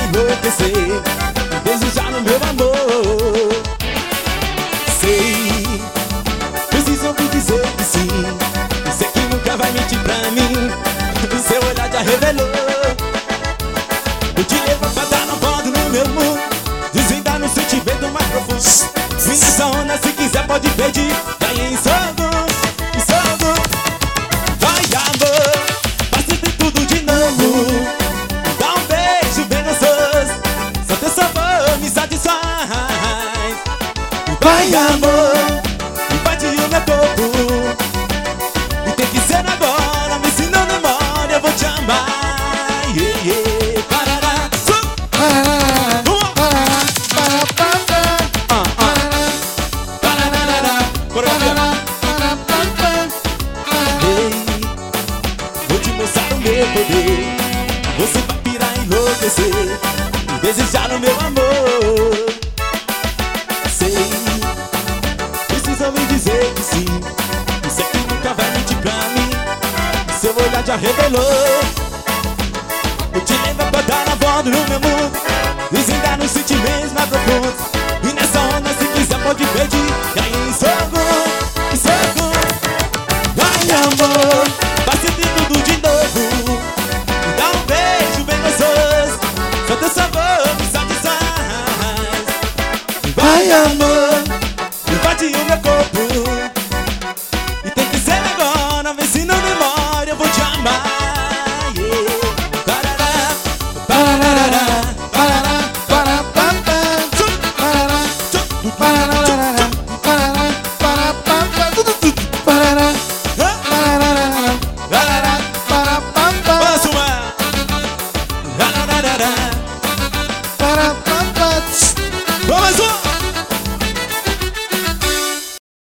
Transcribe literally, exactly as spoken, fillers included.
enlouquecer, desejar no meu amor. Sei, preciso ouvir dizer que sim. Sei que nunca vai mentir pra mim. Seu olhar já revelou. Eu te levo pra dar uma volta no meu mundo, desvendar no sentimento mais profundo. E nessa onda, se quiser pode pedir. Vai em sono, em sono. Vai amor, faça de tudo de novo. Dá um beijo bem gostoso, só teu sabor me satisfaz. Vai amor, invade o meu corpo. E tem que ser agora, mas se não demora eu vou te amar. Yeah, yeah. Parará, su- Parará, Uma. parará, pará, pará, Ah, ah. Parará, coreografia. pará, pará, Ei, vou te mostrar o meu poder. Você vai pirar e enlouquecer, e desejar o meu amor. Sei, precisa me dizer que sim. E sei que nunca vai mentir pra mim. Seu olhar já revelou. Eu te levo pra dar a volta no meu mundo, desvendar nos sentimentos mais profundos. E nessa onda, se quiser pode pedir. E aí, em soco, em soco. Vai amor, faça de tudo de novo. Me dá um beijo bem gostoso, só teu sabor me satisfaz. Vai amor, invade o meu corpo. E tem que ser agora, vê se não demora, eu vou te amar. Yeah. Parará, parará, parará, pará, pará, tchum, parará, tchum, parará, tchum, parará, pará, pará, tudo, tudo, parará, hã? parará, Parará, pará, pará, mais uma. Parará, pará,